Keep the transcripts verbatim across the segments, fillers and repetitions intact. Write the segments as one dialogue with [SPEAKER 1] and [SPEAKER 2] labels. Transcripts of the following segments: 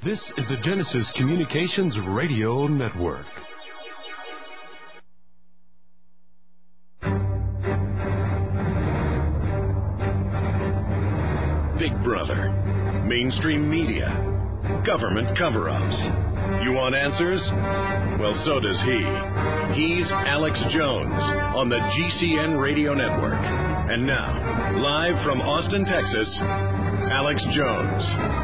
[SPEAKER 1] This is the Genesis Communications Radio Network.
[SPEAKER 2] Big Brother, mainstream media, government cover-ups. You want answers? Well, so does he. He's Alex Jones on the G C N Radio Network. And now, live from Austin, Texas, Alex Jones.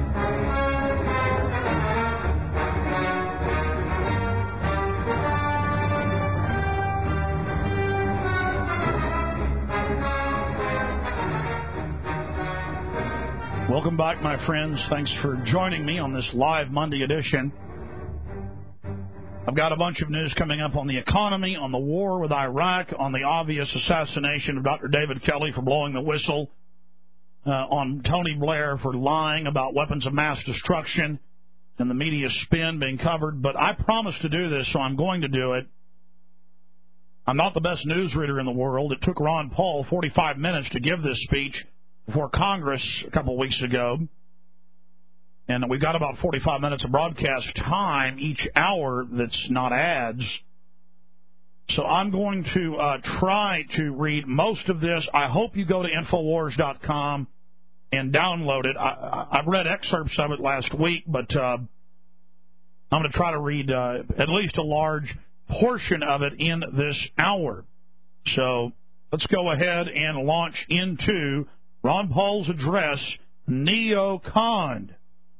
[SPEAKER 3] Welcome back, my friends. Thanks for joining me on this live Monday edition. I've got a bunch of news coming up on the economy, on the war with Iraq, on the obvious assassination of Doctor David Kelly for blowing the whistle, uh, on Tony Blair for lying about weapons of mass destruction and the media spin being covered. But I promised to do this, so I'm going to do it. I'm not the best newsreader in the world. It took Ron Paul forty-five minutes to give this speech before Congress a couple of weeks ago, and we've got about forty-five minutes of broadcast time each hour that's not ads. So I'm going to uh, try to read most of this. I hope you go to Infowars dot com and download it. I, I've read excerpts of it last week, but uh, I'm going to try to read uh, at least a large portion of it in this hour. So let's go ahead and launch into Ron Paul's address, Neocon.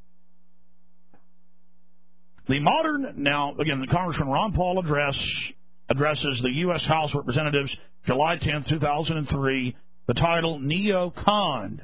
[SPEAKER 3] The modern, now, again, the Congressman Ron Paul address addresses the U S House of Representatives July tenth, two thousand three, the title, Neocon.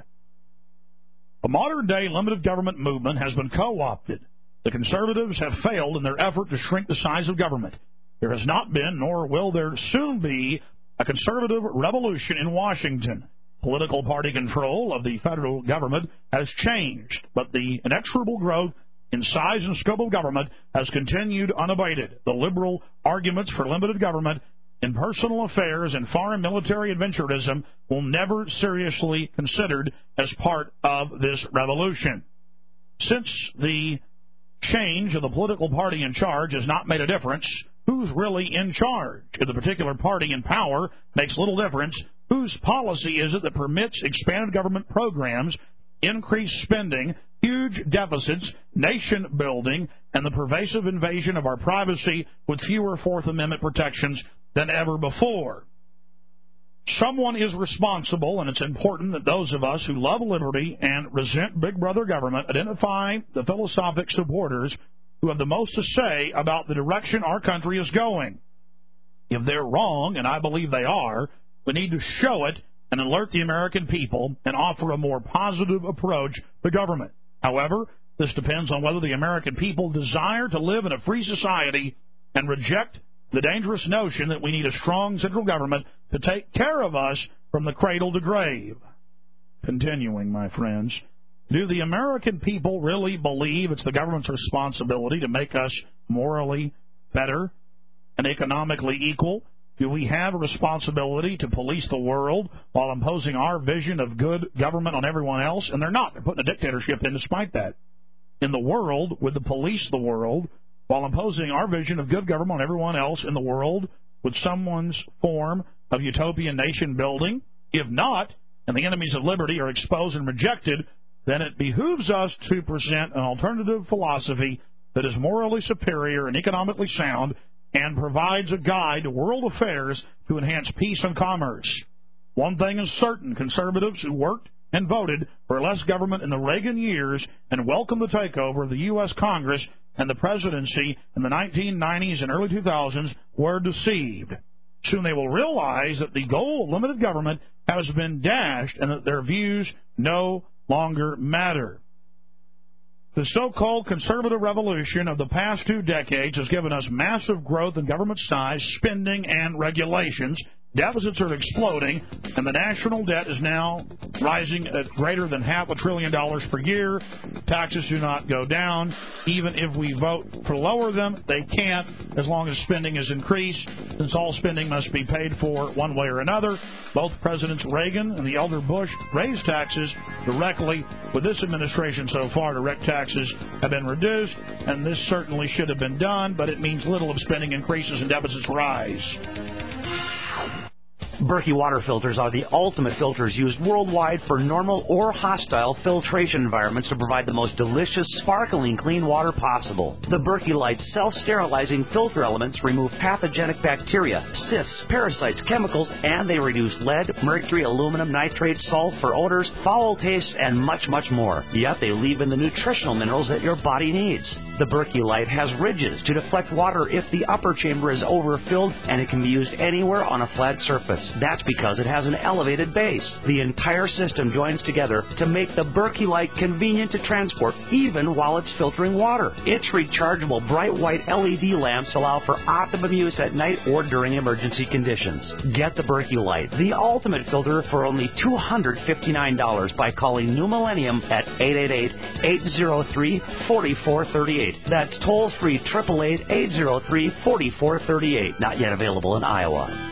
[SPEAKER 3] The modern-day limited government movement has been co-opted. The conservatives have failed in their effort to shrink the size of government. There has not been, nor will there soon be, a conservative revolution in Washington. Political party control of the federal government has changed, but the inexorable growth in size and scope of government has continued unabated. The liberal arguments for limited government in personal affairs and foreign military adventurism will never seriously considered as part of this revolution. Since the change of the political party in charge has not made a difference, who's really in charge? If the particular party in power makes little difference, whose policy is it that permits expanded government programs, increased spending, huge deficits, nation building, and the pervasive invasion of our privacy with fewer Fourth Amendment protections than ever before? Someone is responsible, and it's important that those of us who love liberty and resent Big Brother government identify the philosophic supporters who have the most to say about the direction our country is going. If they're wrong, and I believe they are, we need to show it and alert the American people and offer a more positive approach to government. However, this depends on whether the American people desire to live in a free society and reject the dangerous notion that we need a strong central government to take care of us from the cradle to grave. Continuing, my friends, do the American people really believe it's the government's responsibility to make us morally better and economically equal? Do we have a responsibility to police the world while imposing our vision of good government on everyone else? And they're not. They're putting a dictatorship in despite that. In the world, would the police the world while imposing our vision of good government on everyone else in the world with someone's form of utopian nation building? If not, and the enemies of liberty are exposed and rejected, then it behooves us to present an alternative philosophy that is morally superior and economically sound and provides a guide to world affairs to enhance peace and commerce. One thing is certain, conservatives who worked and voted for less government in the Reagan years and welcomed the takeover of the U S Congress and the presidency in the nineteen nineties and early two thousands were deceived. Soon they will realize that the goal of limited government has been dashed and that their views no longer matter. The so-called conservative revolution of the past two decades has given us massive growth in government size, spending, and regulations, Deficits are exploding, and the national debt is now rising at greater than half a trillion dollars per year. Taxes do not go down. Even if we vote to lower them, they can't as long as spending is increased, since all spending must be paid for one way or another. Both Presidents Reagan and the elder Bush raised taxes directly. With this administration so far, direct taxes have been reduced, and this certainly should have been done, but it means little if spending increases and deficits rise.
[SPEAKER 4] Berkey water filters are the ultimate filters used worldwide for normal or hostile filtration environments to provide the most delicious, sparkling clean water possible. The Berkey Light self-sterilizing filter elements remove pathogenic bacteria, cysts, parasites, chemicals, and they reduce lead, mercury, aluminum, nitrates, sulfur, odors, foul tastes, and much, much more. Yet they leave in the nutritional minerals that your body needs. The Berkey Light has ridges to deflect water if the upper chamber is overfilled, and it can be used anywhere on a flat surface. That's because it has an elevated base. The entire system joins together to make the Berkey Light convenient to transport, even while it's filtering water. Its rechargeable bright white L E D lamps allow for optimum use at night or during emergency conditions. Get the Berkey Light, the ultimate filter, for only two hundred fifty-nine dollars by calling New Millennium at eight eight eight, eight zero three, four four three eight. That's toll-free eight eight eight, eight zero three, four four three eight. Not yet available in Iowa.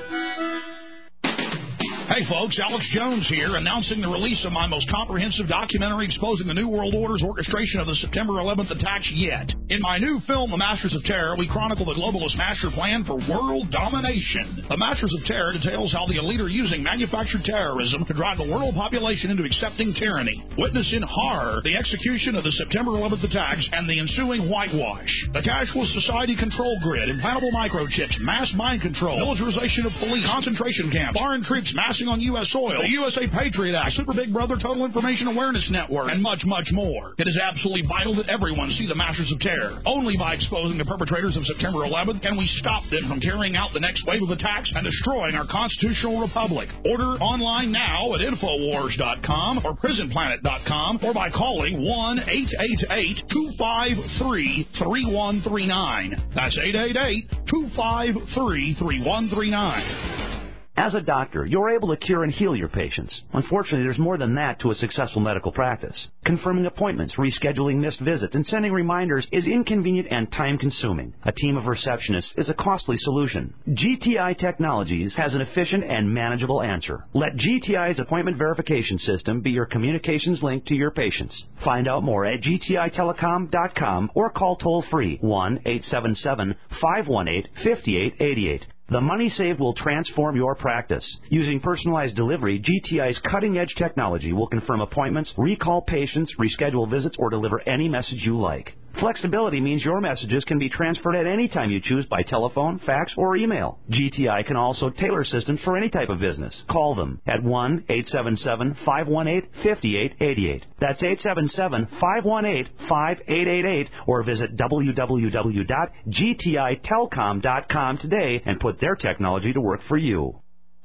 [SPEAKER 3] Hey folks, Alex Jones here, announcing the release of my most comprehensive documentary exposing the New World Order's orchestration of the September eleventh attacks yet. In my new film, The Masters of Terror, we chronicle the globalist master plan for world domination. The Masters of Terror details how the elite are using manufactured terrorism to drive the world population into accepting tyranny. Witness in horror the execution of the September eleventh attacks and the ensuing whitewash. The cashless society control grid, implantable microchips, mass mind control, militarization of police, concentration camps, foreign troops massing on U S soil, the U S A Patriot Act, Super Big Brother Total Information Awareness Network, and much, much more. It is absolutely vital that everyone see the Masters of Terror. Only by exposing the perpetrators of September eleventh can we stop them from carrying out the next wave of attacks and destroying our constitutional republic. Order online now at Infowars dot com or Prison Planet dot com or by calling one eight eight eight, two five three, three one three nine. That's eight eight eight, two five three, three one three nine.
[SPEAKER 4] As a doctor, you're able to cure and heal your patients. Unfortunately, there's more than that to a successful medical practice. Confirming appointments, rescheduling missed visits, and sending reminders is inconvenient and time-consuming. A team of receptionists is a costly solution. G T I Technologies has an efficient and manageable answer. Let G T I's appointment verification system be your communications link to your patients. Find out more at G T I telecom dot com or call toll-free one eight seven seven, five one eight, five eight eight eight. The money saved will transform your practice. Using personalized delivery, G T I's cutting-edge technology will confirm appointments, recall patients, reschedule visits, or deliver any message you like. Flexibility means your messages can be transferred at any time you choose by telephone, fax, or email. G T I can also tailor systems for any type of business. Call them at one eight seven seven, five one eight, five eight eight eight. That's eight seven seven, five one eight, five eight eight eight, or visit w w w dot g t i telcom dot com today and put their technology to work for you.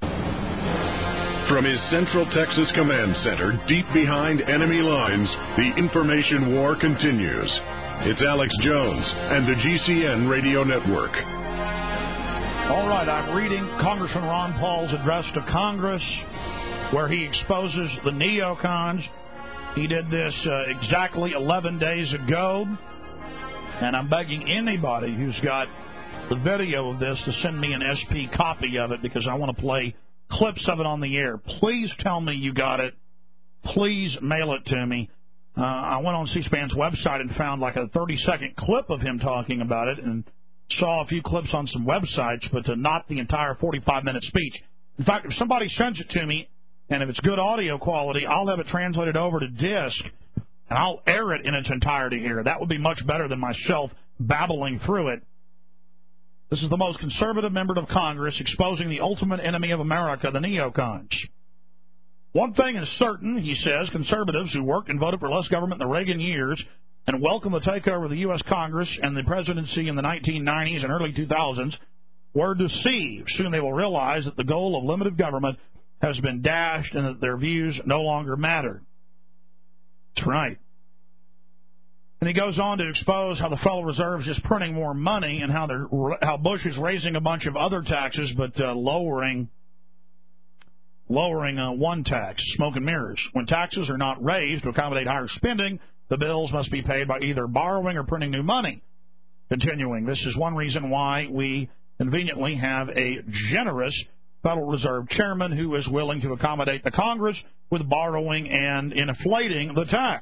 [SPEAKER 2] From his Central Texas Command Center, deep behind enemy lines, the information war continues. It's Alex Jones and the G C N Radio Network.
[SPEAKER 3] All right, I'm reading Congressman Ron Paul's address to Congress, where he exposes the neocons. He did this uh, exactly eleven days ago, and I'm begging anybody who's got the video of this to send me an S P copy of it, because I want to play clips of it on the air. Please tell me you got it. Please mail it to me. Uh, I went on C-SPAN's website and found like a thirty-second clip of him talking about it, and saw a few clips on some websites, but uh, not the entire forty-five minute speech. In fact, if somebody sends it to me, and if it's good audio quality, I'll have it translated over to disc, and I'll air it in its entirety here. That would be much better than myself babbling through it. This is the most conservative member of Congress exposing the ultimate enemy of America, the neocons. One thing is certain, he says, conservatives who worked and voted for less government in the Reagan years and welcomed the takeover of the U S Congress and the presidency in the nineteen nineties and early two thousands were deceived. Soon they will realize that the goal of limited government has been dashed and that their views no longer matter. That's right. And he goes on to expose how the Federal Reserve is just printing more money and how they're, how Bush is raising a bunch of other taxes but uh, lowering lowering uh, one tax, smoke and mirrors. When taxes are not raised to accommodate higher spending, the bills must be paid by either borrowing or printing new money. Continuing, this is one reason why we conveniently have a generous Federal Reserve chairman who is willing to accommodate the Congress with borrowing and inflating the tax.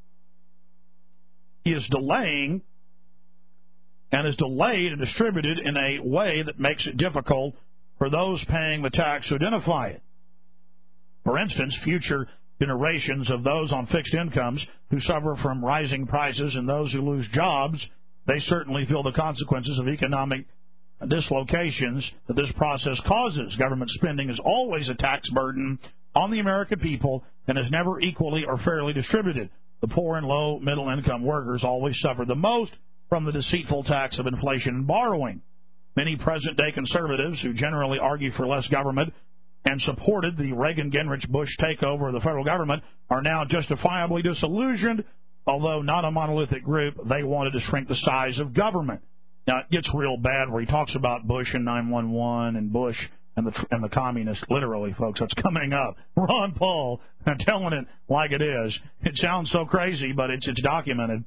[SPEAKER 3] He is delaying and is delayed and distributed in a way that makes it difficult for those paying the tax to identify it. For instance, future generations of those on fixed incomes who suffer from rising prices and those who lose jobs, they certainly feel the consequences of economic dislocations that this process causes. Government spending is always a tax burden on the American people and is never equally or fairly distributed. The poor and low middle income workers always suffer the most from the deceitful tax of inflation and borrowing. Many present-day conservatives who generally argue for less government and supported the Reagan-Gingrich-Bush takeover of the federal government are now justifiably disillusioned. Although not a monolithic group, they wanted to shrink the size of government. Now, it gets real bad where he talks about Bush and nine one one and Bush and the and the communists. Literally, folks, that's coming up. Ron Paul, I'm telling it like it is. It sounds so crazy, but it's it's documented.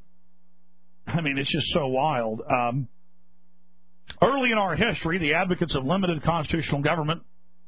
[SPEAKER 3] I mean, it's just so wild. Um, early in our history, the advocates of limited constitutional government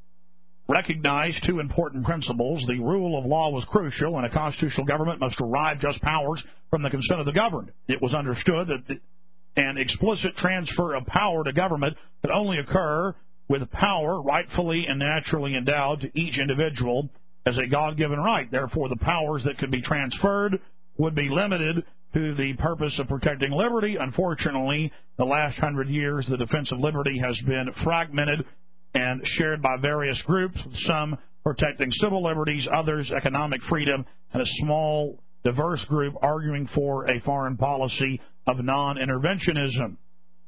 [SPEAKER 3] recognized two important principles. The rule of law was crucial, and a constitutional government must derive just powers from the consent of the governed. It was understood that the, an explicit transfer of power to government could only occur with power rightfully and naturally endowed to each individual as a God-given right. Therefore, the powers that could be transferred would be limited to the purpose of protecting liberty. Unfortunately, the last hundred years, the defense of liberty has been fragmented and shared by various groups, some protecting civil liberties, others economic freedom, and a small, diverse group arguing for a foreign policy of non-interventionism.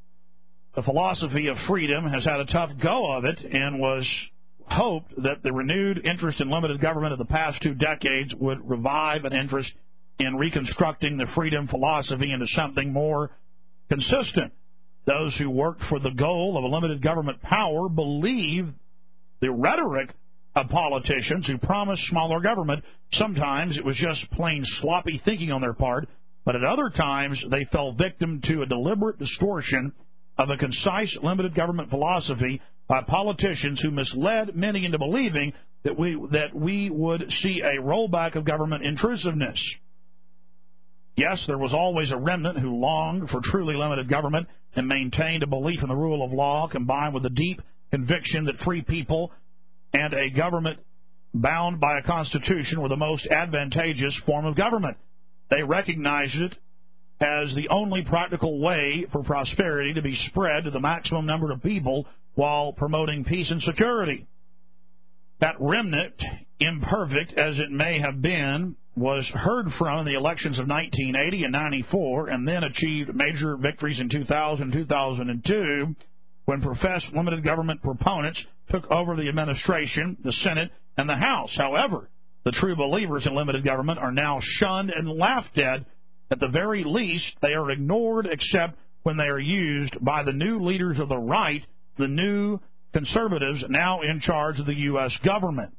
[SPEAKER 3] The philosophy of freedom has had a tough go of it and was hoped that the renewed interest in limited government of the past two decades would revive an interest in reconstructing the freedom philosophy into something more consistent. Those who worked for the goal of a limited government power believe the rhetoric of politicians who promised smaller government. Sometimes it was just plain sloppy thinking on their part, but at other times they fell victim to a deliberate distortion of a concise limited government philosophy by politicians who misled many into believing that we that we would see a rollback of government intrusiveness. Yes, there was always a remnant who longed for truly limited government and maintained a belief in the rule of law combined with a deep conviction that free people and a government bound by a constitution were the most advantageous form of government. They recognized it as the only practical way for prosperity to be spread to the maximum number of people while promoting peace and security. That remnant, imperfect as it may have been, was heard from in the elections of nineteen eighty and ninety-four, and then achieved major victories in two thousand and two thousand two when professed limited government proponents took over the administration, the Senate, and the House. However, the true believers in limited government are now shunned and laughed at. At the very least, they are ignored except when they are used by the new leaders of the right, the new conservatives now in charge of the U S government.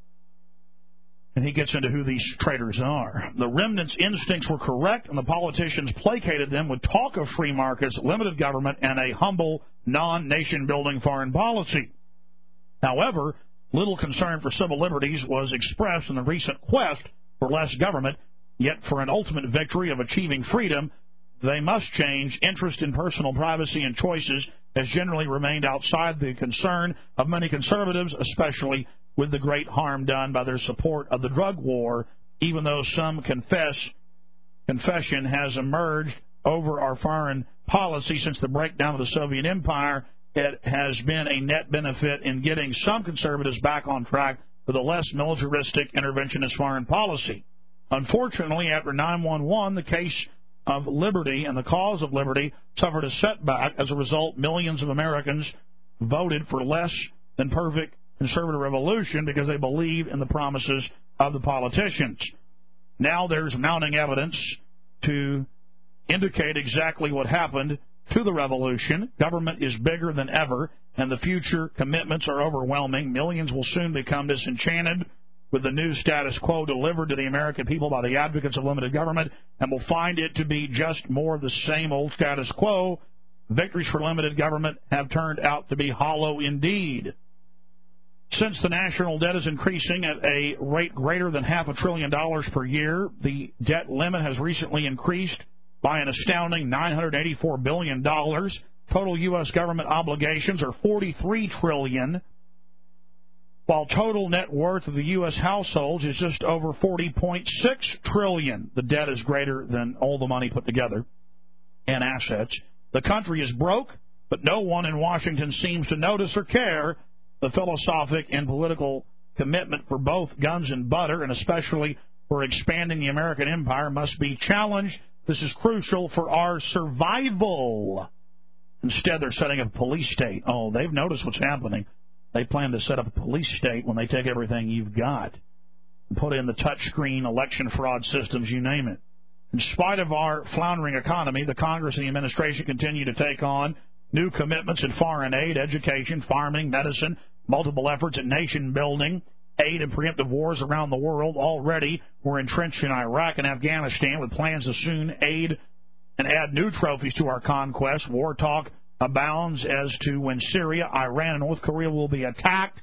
[SPEAKER 3] And he gets into who these traitors are. The remnant's instincts were correct, and the politicians placated them with talk of free markets, limited government, and a humble, non-nation-building foreign policy. However, little concern for civil liberties was expressed in the recent quest for less government, yet for an ultimate victory of achieving freedom, they must change. Interest in personal privacy and choices has generally remained outside the concern of many conservatives, especially with the great harm done by their support of the drug war, even though some confess confession has emerged over our foreign policy since the breakdown of the Soviet Empire. It has been a net benefit in getting some conservatives back on track with a less militaristic interventionist foreign policy. Unfortunately, after nine one one, the case of liberty and the cause of liberty suffered a setback. As a result, millions of Americans voted for less than perfect conservative revolution because they believe in the promises of the politicians. Now there's mounting evidence to indicate exactly what happened to the revolution. Government is bigger than ever, and the future commitments are overwhelming. Millions will soon become disenchanted with the new status quo delivered to the American people by the advocates of limited government, and will find it to be just more of the same old status quo. Victories for limited government have turned out to be hollow indeed. Since the national debt is increasing at a rate greater than half a trillion dollars per year, the debt limit has recently increased by an astounding nine hundred eighty-four billion dollars. Total U S government obligations are forty-three trillion dollars, while total net worth of the U S households is just over forty point six trillion dollars. The debt is greater than all the money put together and assets. The country is broke, but no one in Washington seems to notice or care. The philosophic and political commitment for both guns and butter, and especially for expanding the American empire, must be challenged. This is crucial for our survival. Instead, they're setting up a police state. Oh, they've noticed what's happening. They plan to set up a police state when they take everything you've got and put in the touchscreen election fraud systems, you name it. In spite of our floundering economy, the Congress and the administration continue to take on new commitments in foreign aid, education, farming, medicine, multiple efforts at nation building, aid and preemptive wars around the world. Already, we're entrenched in Iraq and Afghanistan with plans to soon aid and add new trophies to our conquest. War talk abounds as to when Syria, Iran, and North Korea will be attacked.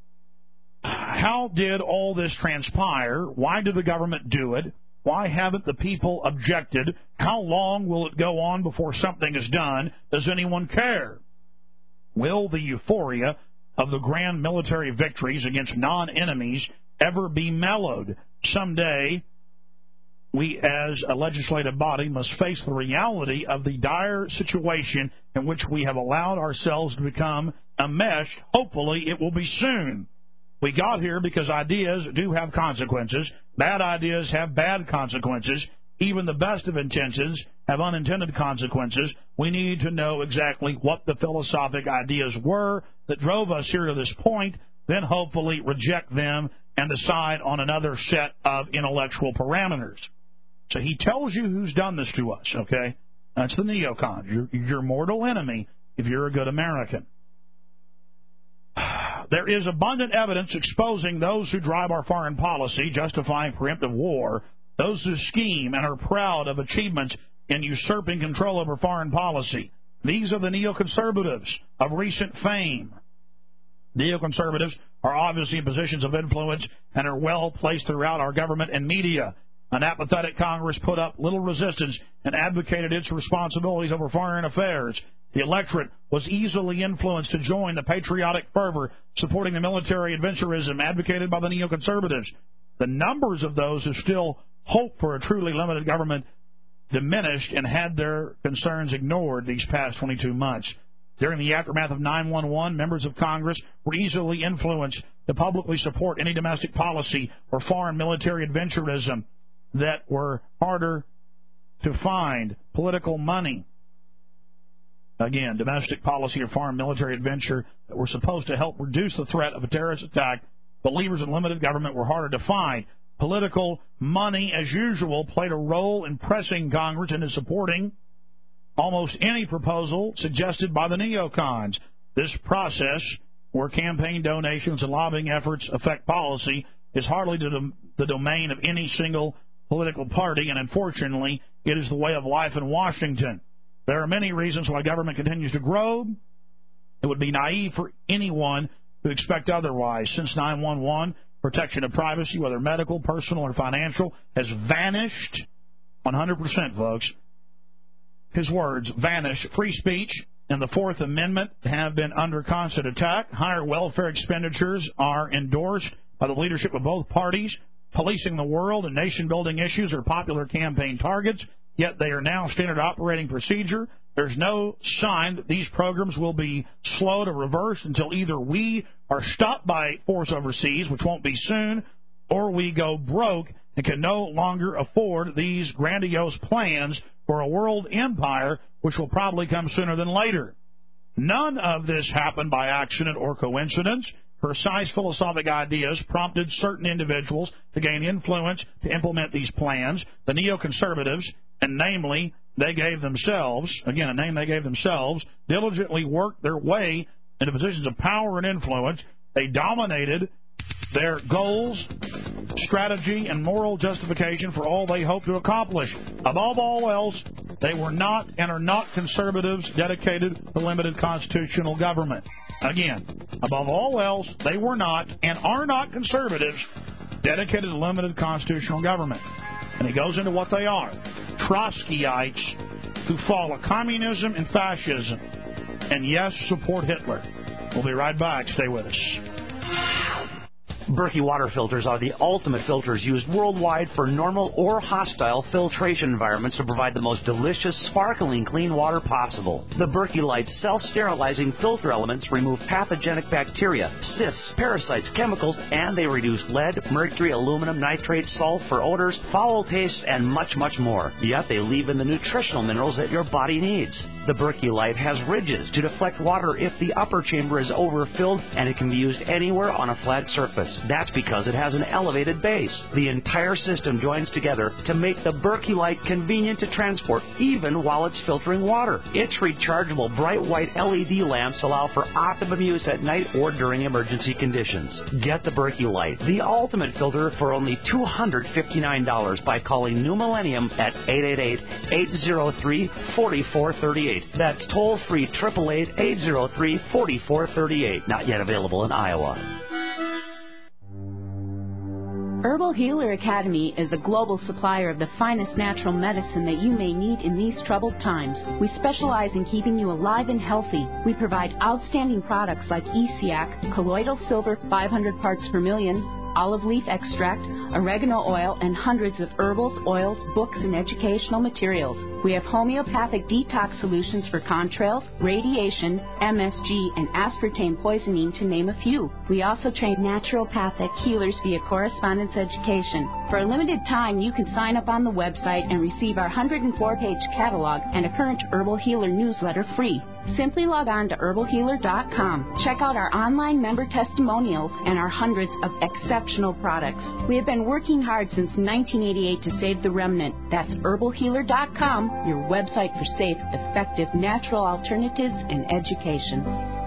[SPEAKER 3] How did all this transpire? Why did the government do it? Why haven't the people objected? How long will it go on before something is done? Does anyone care? Will the euphoria of the grand military victories against non-enemies ever be mellowed? Someday, we as a legislative body must face the reality of the dire situation in which we have allowed ourselves to become enmeshed. Hopefully, it will be soon. We got here because ideas do have consequences. Bad ideas have bad consequences. Even the best of intentions have unintended consequences. We need to know exactly what the philosophic ideas were that drove us here to this point, then hopefully reject them and decide on another set of intellectual parameters. So he tells you who's done this to us, okay? That's the neocons, your, your mortal enemy if you're a good American. There is abundant evidence exposing those who drive our foreign policy, justifying preemptive war, those who scheme and are proud of achievements in usurping control over foreign policy. These are the neoconservatives of recent fame. Neoconservatives are obviously in positions of influence and are well placed throughout our government and media. An apathetic Congress put up little resistance and advocated its responsibilities over foreign affairs. The electorate was easily influenced to join the patriotic fervor supporting the military adventurism advocated by the neoconservatives. The numbers of those who still hope for a truly limited government diminished and had their concerns ignored these past twenty-two months. During the aftermath of nine one one, members of Congress were easily influenced to publicly support any domestic policy or foreign military adventurism that were harder to find. Political money. Again, domestic policy or foreign military adventure that were supposed to help reduce the threat of a terrorist attack. Believers in limited government were harder to find. Political money, as usual, played a role in pressing Congress into supporting almost any proposal suggested by the neocons. This process, where campaign donations and lobbying efforts affect policy, is hardly the, the domain of any single political party, and unfortunately, it is the way of life in Washington. There are many reasons why government continues to grow. It would be naive for anyone to expect otherwise. Since nine one one, protection of privacy, whether medical, personal, or financial, has vanished one hundred percent, folks. His words, vanish. Free speech and the Fourth Amendment have been under constant attack. Higher welfare expenditures are endorsed by the leadership of both parties. Policing the world and nation-building issues are popular campaign targets, yet they are now standard operating procedure. There's no sign that these programs will be slow to reverse until either we are stopped by force overseas, which won't be soon, or we go broke and can no longer afford these grandiose plans for a world empire, which will probably come sooner than later. None of this happened by accident or coincidence. Precise philosophic ideas prompted certain individuals to gain influence to implement these plans. The neoconservatives, and namely they gave themselves, again, a name they gave themselves, diligently worked their way into positions of power and influence. They dominated their goals, strategy, and moral justification for all they hoped to accomplish. Above all else, they were not and are not conservatives dedicated to limited constitutional government. Again, above all else, they were not and are not conservatives dedicated to limited constitutional government. And he goes into what they are. Trotskyites who follow communism and fascism. And yes, support Hitler. We'll be right back. Stay with us.
[SPEAKER 4] Berkey water filters are the ultimate filters used worldwide for normal or hostile filtration environments to provide the most delicious, sparkling, clean water possible. The Berkey Light self-sterilizing filter elements remove pathogenic bacteria, cysts, parasites, chemicals, and they reduce lead, mercury, aluminum, nitrate, sulfur, odors, foul tastes, and much, much more. Yet they leave in the nutritional minerals that your body needs. The Berkey Light has ridges to deflect water if the upper chamber is overfilled, and it can be used anywhere on a flat surface. That's because it has an elevated base. The entire system joins together to make the Berkey Light convenient to transport, even while it's filtering water. Its rechargeable bright white L E D lamps allow for optimum use at night or during emergency conditions. Get the Berkey Light, the ultimate filter, for only two hundred fifty-nine dollars by calling New Millennium at eight eight eight, eight zero three, four four three eight. That's toll-free, eight eight eight, eight zero three, four four three eight. Not yet available in Iowa.
[SPEAKER 5] Herbal Healer Academy is a global supplier of the finest natural medicine that you may need in these troubled times. We specialize in keeping you alive and healthy. We provide outstanding products like E C A C, colloidal silver five hundred parts per million, olive leaf extract, oregano oil, and hundreds of herbals, oils, books, and educational materials. We have homeopathic detox solutions for contrails, radiation, M S G, and aspartame poisoning, to name a few. We also train naturopathic healers via correspondence education. For a limited time, you can sign up on the website and receive our one hundred four page catalog and a current Herbal Healer newsletter free. Simply log on to herbal healer dot com. Check out our online member testimonials and our hundreds of exceptional products. We have been working hard since nineteen eighty-eight to save the remnant. That's herbal healer dot com, your website for safe, effective, natural alternatives and education.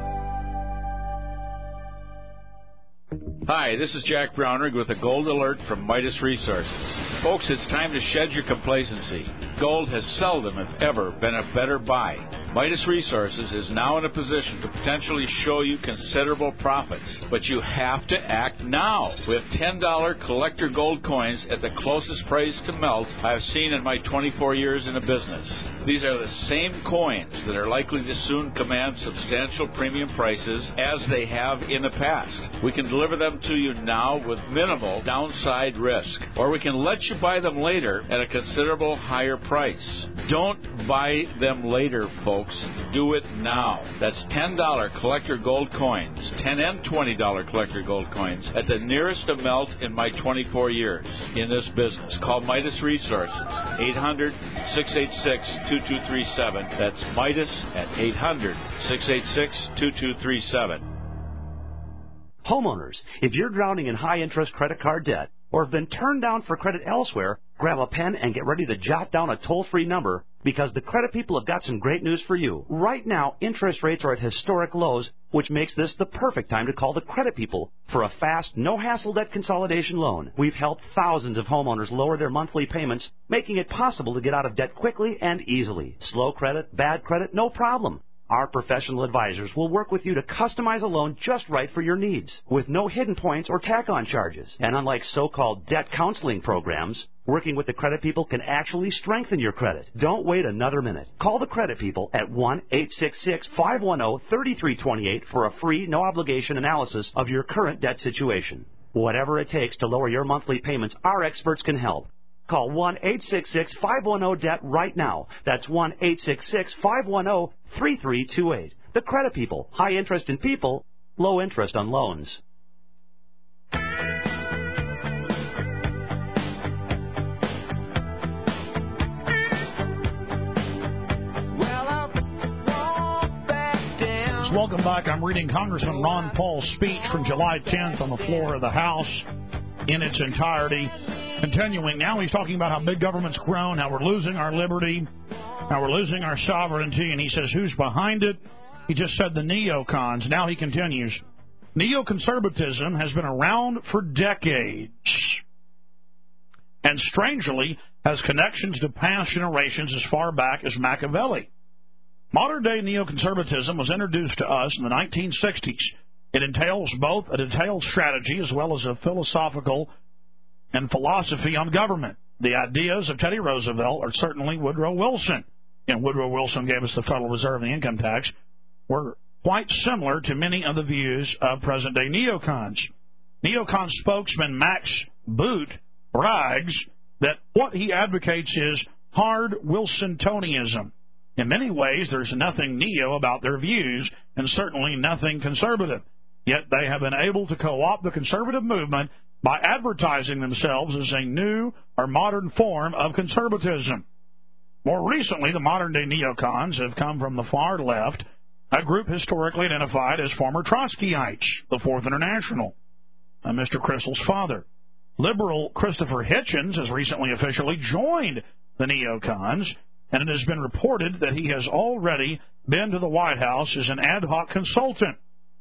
[SPEAKER 6] Hi, this is Jack Brownrigg with a gold alert from Midas Resources. Folks, it's time to shed your complacency. Gold has seldom, if ever, been a better buy. Midas Resources is now in a position to potentially show you considerable profits, but you have to act now. We have ten dollar collector gold coins at the closest price to melt I have seen in my twenty-four years in the business. These are the same coins that are likely to soon command substantial premium prices as they have in the past. We can deliver them to you now with minimal downside risk, or we can let you buy them later at a considerable higher price. Don't buy them later, folks. Do it now. That's ten dollar collector gold coins, ten and twenty dollar collector gold coins at the nearest of melt in my twenty-four years in this business. Call Midas Resources, eight hundred, six eight six, two two three seven. That's Midas at eight hundred, six eight six, two two three seven.
[SPEAKER 4] Homeowners, if you're drowning in high-interest credit card debt or have been turned down for credit elsewhere, grab a pen and get ready to jot down a toll-free number, because the credit people have got some great news for you. Right now, interest rates are at historic lows, which makes this the perfect time to call the credit people for a fast, no-hassle debt consolidation loan. We've helped thousands of homeowners lower their monthly payments, making it possible to get out of debt quickly and easily. Slow credit, bad credit, no problem. Our professional advisors will work with you to customize a loan just right for your needs, with no hidden points or tack-on charges. And unlike so-called debt counseling programs, working with the credit people can actually strengthen your credit. Don't wait another minute. Call the credit people at one eight six six, five one zero, three three two eight for a free, no-obligation analysis of your current debt situation. Whatever it takes to lower your monthly payments, our experts can help. Call one eight six six, five one zero, D E B T right now. That's one eight six six, five one zero, three three two eight. The credit people. High interest in people, low interest on loans.
[SPEAKER 3] Welcome back. I'm reading Congressman Ron Paul's speech from July tenth on the floor of the House in its entirety. Continuing, now he's talking about how big government's grown, how we're losing our liberty, how we're losing our sovereignty, and he says who's behind it. He just said the neocons. Now he continues. Neoconservatism has been around for decades and strangely has connections to past generations as far back as Machiavelli. Modern-day neoconservatism was introduced to us in the nineteen sixties. It entails both a detailed strategy as well as a philosophical and philosophy on government. The ideas of Teddy Roosevelt, or certainly Woodrow Wilson, and Woodrow Wilson gave us the Federal Reserve and the income tax, were quite similar to many of the views of present-day neocons. Neocon spokesman Max Boot brags that what he advocates is hard Wilsonianism. In many ways, there's nothing neo about their views, and certainly nothing conservative. Yet they have been able to co-opt the conservative movement by advertising themselves as a new or modern form of conservatism. More recently, the modern-day neocons have come from the far left, a group historically identified as former Trotskyites, the Fourth International, uh, Mister Kristol's father. Liberal Christopher Hitchens has recently officially joined the neocons, and it has been reported that he has already been to the White House as an ad hoc consultant.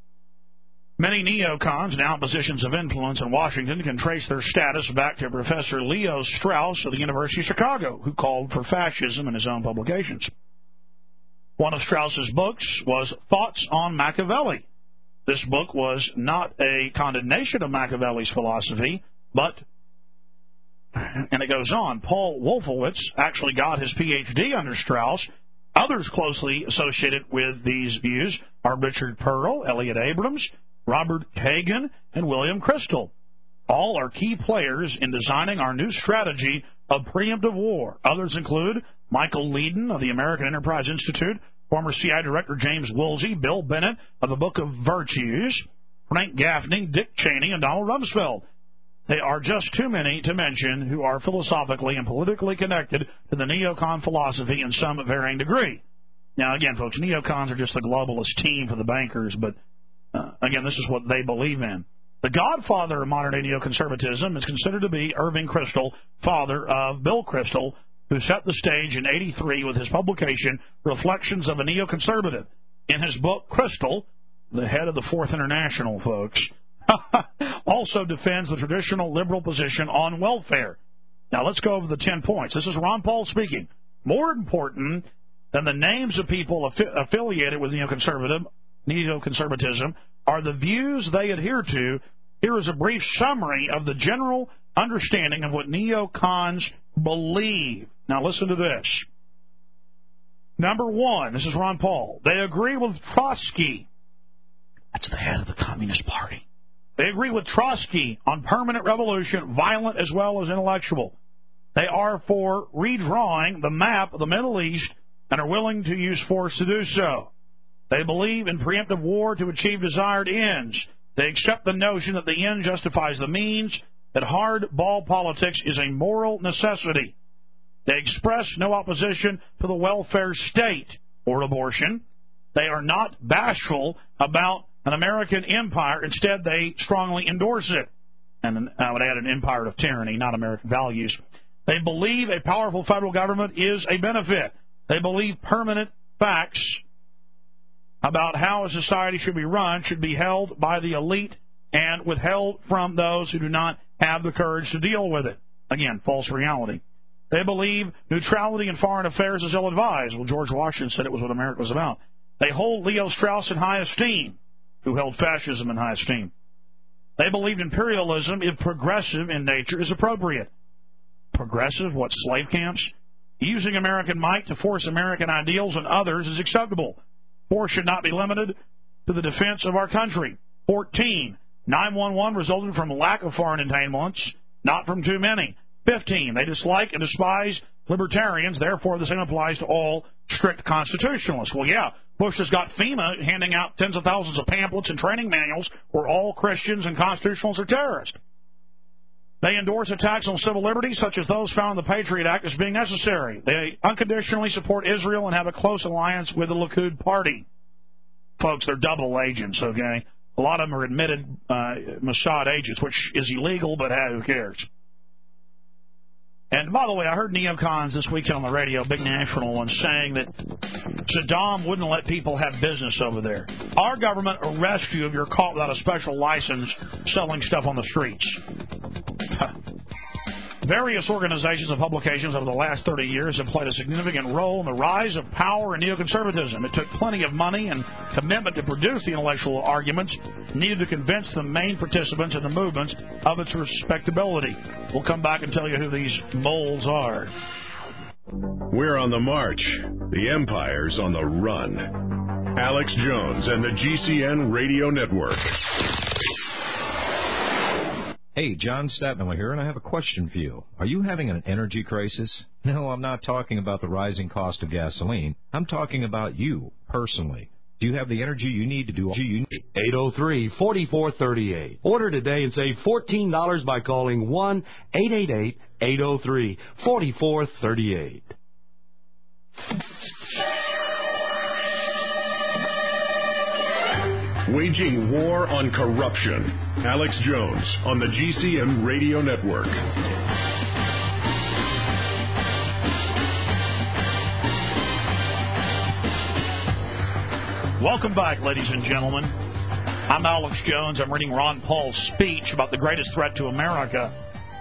[SPEAKER 3] Many neocons, now in positions of influence in Washington, can trace their status back to Professor Leo Strauss of the University of Chicago, who called for fascism in his own publications. One of Strauss's books was Thoughts on Machiavelli. This book was not a condemnation of Machiavelli's philosophy, but, and it goes on, Paul Wolfowitz actually got his P H D under Strauss. Others closely associated with these views are Richard Pearl, Elliot Abrams, Robert Kagan, and William Kristol. All are key players in designing our new strategy of preemptive war. Others include Michael Leedon of the American Enterprise Institute, former C I A Director James Woolsey, Bill Bennett of the Book of Virtues, Frank Gaffney, Dick Cheney, and Donald Rumsfeld. They are just too many to mention who are philosophically and politically connected to the neocon philosophy in some varying degree. Now, again, folks, neocons are just the globalist team for the bankers, but Uh, again, this is what they believe in. The godfather of modern-day neoconservatism is considered to be Irving Kristol, father of Bill Kristol, who set the stage in eighty-three with his publication, Reflections of a Neoconservative. In his book, Kristol, the head of the Fourth International, folks, also defends the traditional liberal position on welfare. Now, let's go over the ten points. This is Ron Paul speaking. More important than the names of people affi- affiliated with neoconservative neoconservatism are the views they adhere to. Here is a brief summary of the general understanding of what neocons believe. Now listen to this. Number one, this is Ron Paul. They agree with Trotsky. That's the head of the Communist Party. They agree with Trotsky on permanent revolution, violent as well as intellectual. They are for redrawing the map of the Middle East and are willing to use force to do so. They believe in preemptive war to achieve desired ends. They accept the notion that the end justifies the means, that hardball politics is a moral necessity. They express no opposition to the welfare state or abortion. They are not bashful about an American empire. Instead, they strongly endorse it. And I would add an empire of tyranny, not American values. They believe a powerful federal government is a benefit. They believe permanent facts about how a society should be run should be held by the elite and withheld from those who do not have the courage to deal with it. Again, false reality. They believe neutrality in foreign affairs is ill-advised. Well, George Washington said it was what America was about. They hold Leo Strauss in high esteem, who held fascism in high esteem. They believed imperialism, if progressive in nature, is appropriate. Progressive? What, slave camps? Using American might to force American ideals on others is acceptable. Force should not be limited to the defense of our country. fourteen. nine one one resulted from a lack of foreign entanglements, not from too many. fifteen. They dislike and despise libertarians. Therefore, the same applies to all strict constitutionalists. Well, yeah, Bush has got FEMA handing out tens of thousands of pamphlets and training manuals where all Christians and constitutionalists are terrorists. They endorse attacks on civil liberties, such as those found in the Patriot Act, as being necessary. They unconditionally support Israel and have a close alliance with the Likud party. Folks, they're double agents, okay? A lot of them are admitted uh, Mossad agents, which is illegal, but hey, who cares? And by the way, I heard neocons this weekend on the radio, big national one, saying that Saddam wouldn't let people have business over there. Our government arrests you if you're caught without a special license selling stuff on the streets. Various organizations and publications over the last thirty years have played a significant role in the rise of power and neoconservatism. It took plenty of money and commitment to produce the intellectual arguments needed to convince the main participants in the movement of its respectability. We'll come back and tell you who these moles are.
[SPEAKER 2] We're on the march. The empire's on the run. Alex Jones and the G C N Radio Network.
[SPEAKER 7] Hey, John Statmiller here, and I have a question for you. Are you having an energy crisis? No, I'm not talking about the rising cost of gasoline. I'm talking about you, personally. Do you have the energy you need to do...
[SPEAKER 1] eight oh three, four four three eight. Order today and save fourteen dollars by calling one eight eight eight, eight oh three, four four three eight.
[SPEAKER 2] Waging war on corruption. Alex Jones on the G C N Radio Network.
[SPEAKER 3] Welcome back, ladies and gentlemen. I'm Alex Jones. I'm reading Ron Paul's speech about the greatest threat to America.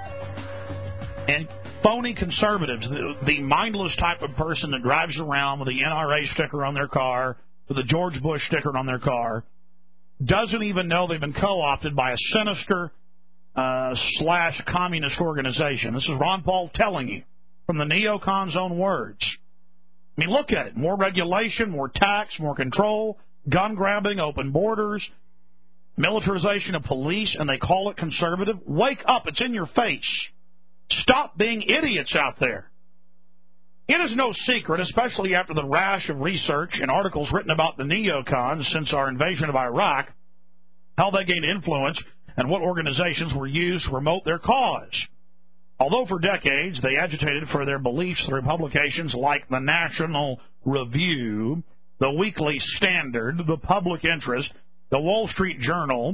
[SPEAKER 3] And phony conservatives, the, the mindless type of person that drives around with the N R A sticker on their car, with the George Bush sticker on their car, doesn't even know they've been co-opted by a sinister uh, slash communist organization. This is Ron Paul telling you from the neocons' own words. I mean, look at it. More regulation, more tax, more control, gun grabbing, open borders, militarization of police, and they call it conservative. Wake up. It's in your face. Stop being idiots out there. It is no secret, especially after the rash of research and articles written about the neocons since our invasion of Iraq, how they gained influence and what organizations were used to promote their cause. Although for decades they agitated for their beliefs through publications like the National Review, the Weekly Standard, the Public Interest, the Wall Street Journal,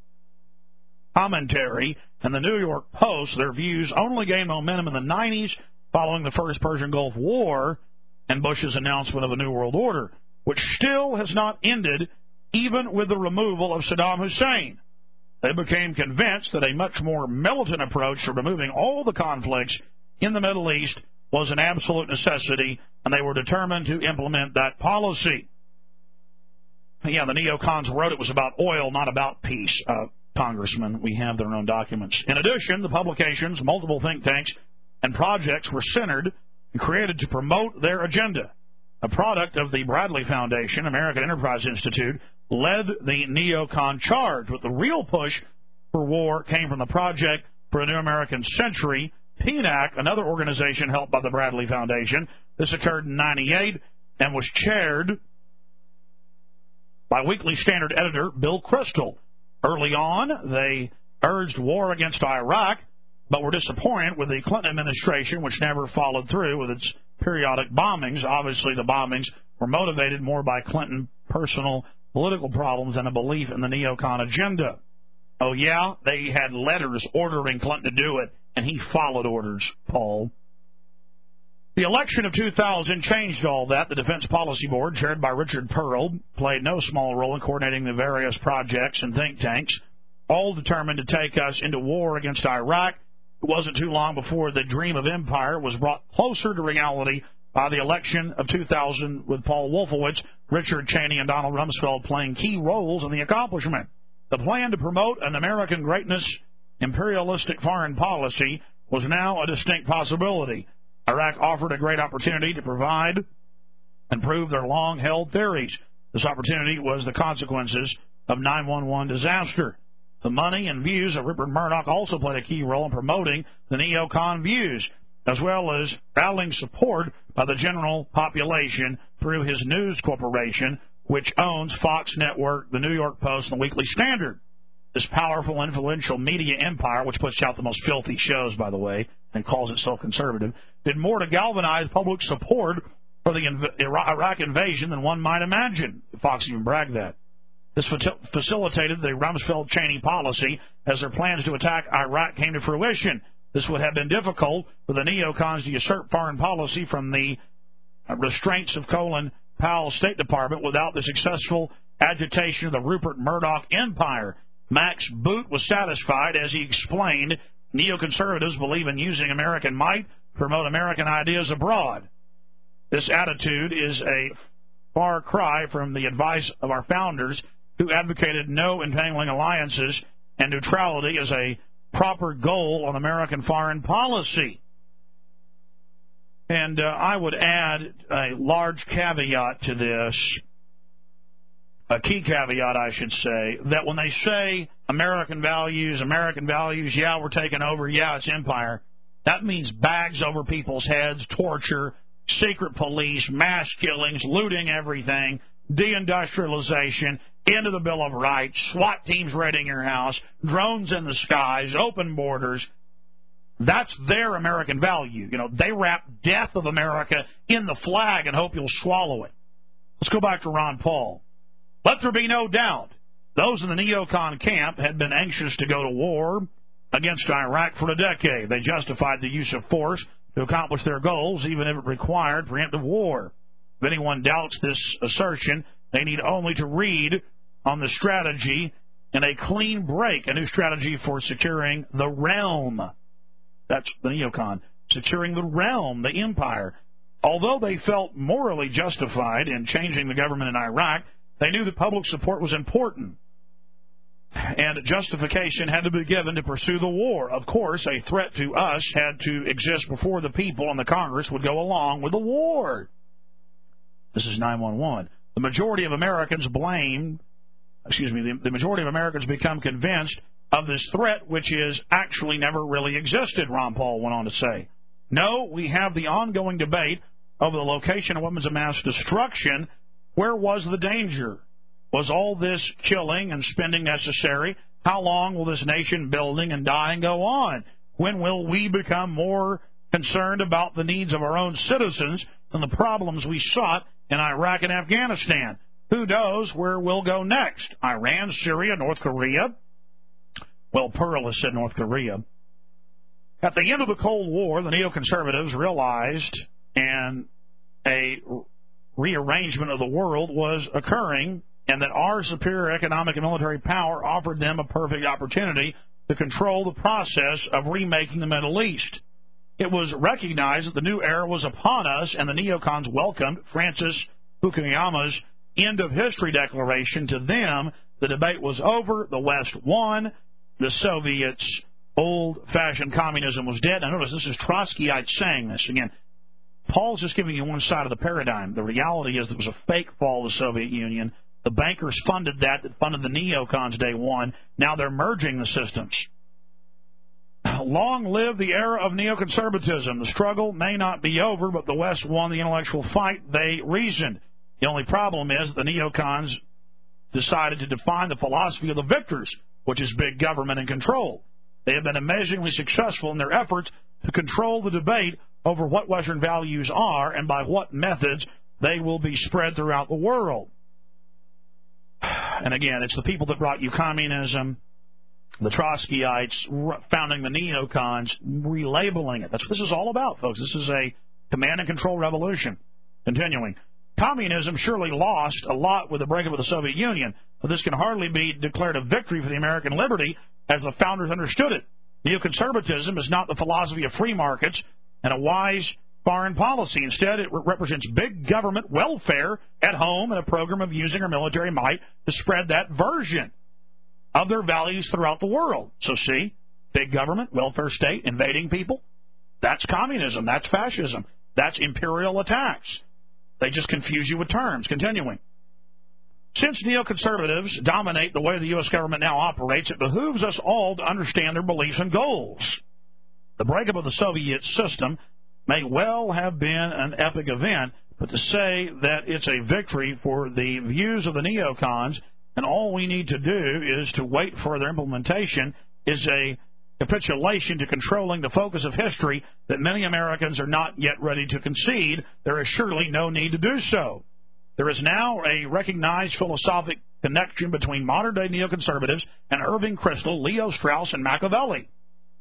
[SPEAKER 3] Commentary, and the New York Post, their views only gained momentum in the nineties following the first Persian Gulf War and Bush's announcement of a New World Order, which still has not ended even with the removal of Saddam Hussein. They became convinced that a much more militant approach to removing all the conflicts in the Middle East was an absolute necessity, and they were determined to implement that policy. Yeah, the neocons wrote it was about oil, not about peace. Uh, Congressman, we have their own documents. In addition, the publications, multiple think tanks, and projects were centered and created to promote their agenda. A product of the Bradley Foundation, American Enterprise Institute, led the neocon charge, but the real push for war came from the Project for a New American Century, P N A C, another organization helped by the Bradley Foundation. This occurred in ninety-eight and was chaired by Weekly Standard editor Bill Kristol. Early on, they urged war against Iraq, but were disappointed with the Clinton administration, which never followed through with its periodic bombings. Obviously, the bombings were motivated more by Clinton personal political problems than a belief in the neocon agenda. Oh, yeah? They had letters ordering Clinton to do it, and he followed orders, Paul. The election of two thousand changed all that. The Defense Policy Board, chaired by Richard Pearl, played no small role in coordinating the various projects and think tanks, all determined to take us into war against Iraq. It wasn't too long before the dream of empire was brought closer to reality by the election of two thousand, with Paul Wolfowitz, Richard Cheney, and Donald Rumsfeld playing key roles in the accomplishment. The plan to promote an American greatness, imperialistic foreign policy, was now a distinct possibility. Iraq offered a great opportunity to provide and prove their long-held theories. This opportunity was the consequences of nine one one disaster. The money and views of Rupert Murdoch also played a key role in promoting the neocon views, as well as rallying support by the general population through his news corporation, which owns Fox Network, the New York Post, and the Weekly Standard. This powerful, influential media empire, which puts out the most filthy shows, by the way, and calls itself conservative, did more to galvanize public support for the inv- Iraq invasion than one might imagine. Fox even bragged that. This facilitated the Rumsfeld-Cheney policy as their plans to attack Iraq came to fruition. This would have been difficult for the neocons to usurp foreign policy from the restraints of Colin Powell's State Department without the successful agitation of the Rupert Murdoch empire. Max Boot was satisfied, as he explained, neoconservatives believe in using American might to promote American ideas abroad. This attitude is a far cry from the advice of our founders, who advocated no entangling alliances and neutrality as a proper goal on American foreign policy. And uh, I would add a large caveat to this, a key caveat, I should say, that when they say American values, American values, yeah, we're taking over, yeah, it's empire, that means bags over people's heads, torture, secret police, mass killings, looting everything, deindustrialization, into the Bill of Rights, SWAT teams raiding your house, drones in the skies, open borders. That's their American value. You know, they wrap death of America in the flag and hope you'll swallow it. Let's go back to Ron Paul. Let there be no doubt, those in the neocon camp had been anxious to go to war against Iraq for a decade. They justified the use of force to accomplish their goals, even if it required preemptive war. If anyone doubts this assertion, they need only to read on the strategy in A Clean Break, a new strategy for securing the realm. That's the neocon, securing the realm, the empire. Although they felt morally justified in changing the government in Iraq, they knew that public support was important, and justification had to be given to pursue the war. Of course, a threat to us had to exist before the people and the Congress would go along with the war. This is nine one one. The majority of Americans blame, excuse me, the, the majority of Americans become convinced of this threat, which is actually never really existed, Ron Paul went on to say. No, we have the ongoing debate over the location of weapons of mass destruction. Where was the danger? Was all this killing and spending necessary? How long will this nation building and dying go on? When will we become more concerned about the needs of our own citizens than the problems we sought in Iraq and Afghanistan? Who knows where we'll go next? Iran, Syria, North Korea? Well, Pearl has said North Korea. At the end of the Cold War, the neoconservatives realized and a rearrangement of the world was occurring, and that our superior economic and military power offered them a perfect opportunity to control the process of remaking the Middle East. It was recognized that the new era was upon us, and the neocons welcomed Francis Fukuyama's end of history declaration. To them, the debate was over, the West won, the Soviets' old-fashioned communism was dead. Now notice, this is Trotskyite saying this. Again, Paul's just giving you one side of the paradigm. The reality is there was a fake fall of the Soviet Union. The bankers funded that, that funded the neocons day one. Now they're merging the systems. Long live the era of neoconservatism. The struggle may not be over, but the West won the intellectual fight, they reasoned. The only problem is that the neocons decided to define the philosophy of the victors, which is big government and control. They have been amazingly successful in their efforts to control the debate over what Western values are and by what methods they will be spread throughout the world. And again, it's the people that brought you communism, the Trotskyites founding the neocons, relabeling it. That's what this is all about, folks. This is a command and control revolution. Continuing. Communism surely lost a lot with the breakup of the Soviet Union, but this can hardly be declared a victory for the American liberty as the founders understood it. Neoconservatism is not the philosophy of free markets and a wise foreign policy. Instead, it represents big government welfare at home and a program of using our military might to spread that version of their values throughout the world. So see, big government, welfare state, invading people, that's communism, that's fascism, that's imperial attacks. They just confuse you with terms. Continuing. Since neoconservatives dominate the way the U S government now operates, it behooves us all to understand their beliefs and goals. The breakup of the Soviet system may well have been an epic event, but to say that it's a victory for the views of the neocons and all we need to do is to wait for their implementation is a capitulation to controlling the focus of history that many Americans are not yet ready to concede. There is surely no need to do so. There is now a recognized philosophic connection between modern-day neoconservatives and Irving Kristol, Leo Strauss, and Machiavelli.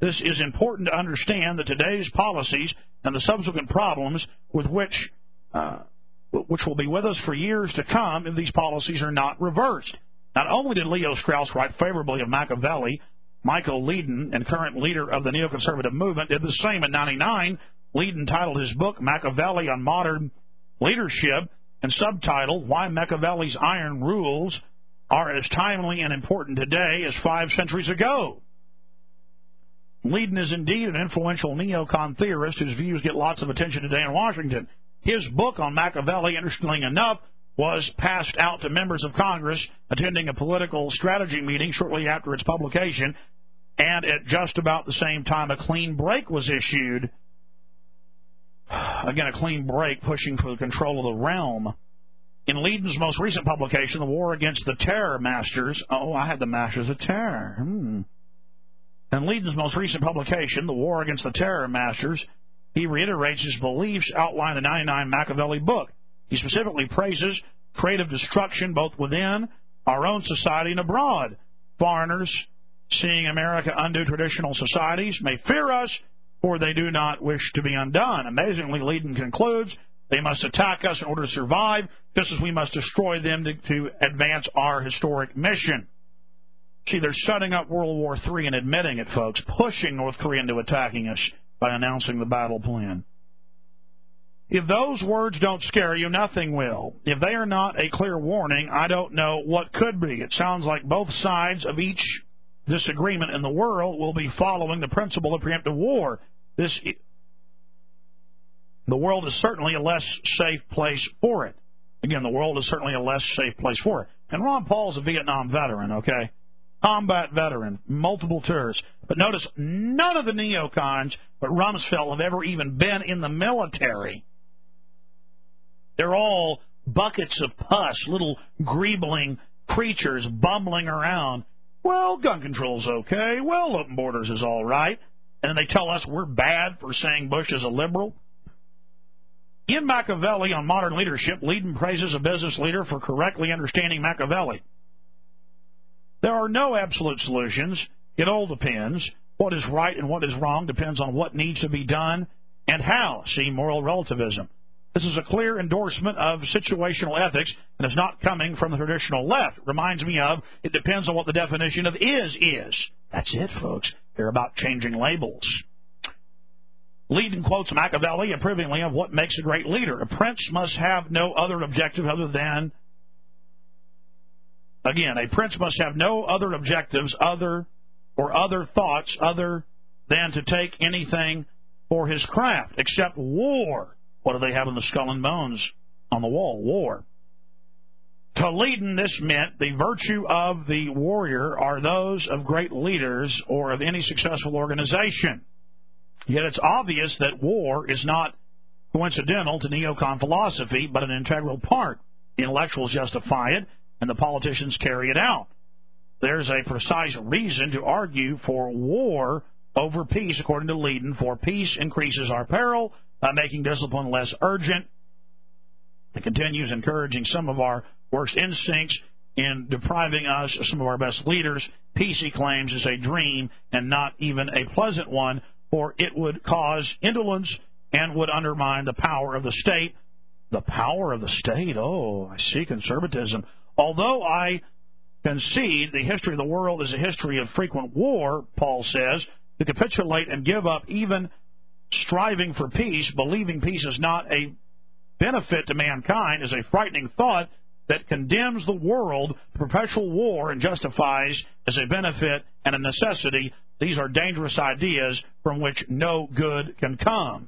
[SPEAKER 3] This is important to understand that today's policies and the subsequent problems with which uh, which will be with us for years to come if these policies are not reversed. Not only did Leo Strauss write favorably of Machiavelli, Michael Leiden, and current leader of the neoconservative movement, did the same in ninety-nine. Leiden titled his book Machiavelli on Modern Leadership and subtitled Why Machiavelli's Iron Rules Are as Timely and Important Today as Five Centuries Ago. Leiden is indeed an influential neocon theorist whose views get lots of attention today in Washington. His book on Machiavelli, interestingly enough, was passed out to members of Congress attending a political strategy meeting shortly after its publication, and at just about the same time a clean break was issued. Again, a clean break pushing for the control of the realm. In Leiden's most recent publication, The War Against the Terror Masters, oh, I had the Masters of Terror. Hmm. In Leiden's most recent publication, The War Against the Terror Masters, he reiterates his beliefs outlined in the ninety-nine Machiavelli book. He specifically praises creative destruction both within our own society and abroad. Foreigners, seeing America undo traditional societies, may fear us, for they do not wish to be undone. Amazingly, Leiden concludes, they must attack us in order to survive, just as we must destroy them to, to advance our historic mission. See, they're setting up World War Three and admitting it, folks, pushing North Korea into attacking us by announcing the battle plan. If those words don't scare you, nothing will. If they are not a clear warning, I don't know what could be. It sounds like both sides of each disagreement in the world will be following the principle of preemptive war. This, the world is certainly a less safe place for it. Again, the world is certainly a less safe place for it. And Ron Paul's a Vietnam veteran, okay? Combat veteran, multiple tours. But notice, none of the neocons but Rumsfeld have ever even been in the military. They're all buckets of pus, little greebling creatures bumbling around. Well, gun control's okay. Well, open borders is all right. And then they tell us we're bad for saying Bush is a liberal. In Machiavelli on Modern Leadership, Leiden praises a business leader for correctly understanding Machiavelli. There are no absolute solutions. It all depends. What is right and what is wrong depends on what needs to be done and how. See moral relativism. This is a clear endorsement of situational ethics, and it's not coming from the traditional left. It reminds me of, it depends on what the definition of is is. That's it, folks. They're about changing labels. Leiden quotes Machiavelli approvingly of what makes a great leader. A prince must have no other objective other than, again, a prince must have no other objectives other or other thoughts other than to take anything for his craft, except war. What do they have in the skull and bones on the wall? War. To Leiden, this meant the virtue of the warrior are those of great leaders or of any successful organization. Yet it's obvious that war is not coincidental to neocon philosophy, but an integral part. The intellectuals justify it, and the politicians carry it out. There's a precise reason to argue for war over peace, according to Leiden, for peace increases our peril by making discipline less urgent. It continues encouraging some of our worst instincts in depriving us of some of our best leaders. Peace, he claims, is a dream and not even a pleasant one, for it would cause indolence and would undermine the power of the state. The power of the state? Oh, I see conservatism. Although I concede the history of the world is a history of frequent war, Paul says, to capitulate and give up even striving for peace, believing peace is not a benefit to mankind, is a frightening thought that condemns the world to perpetual war and justifies as a benefit and a necessity. These are dangerous ideas from which no good can come.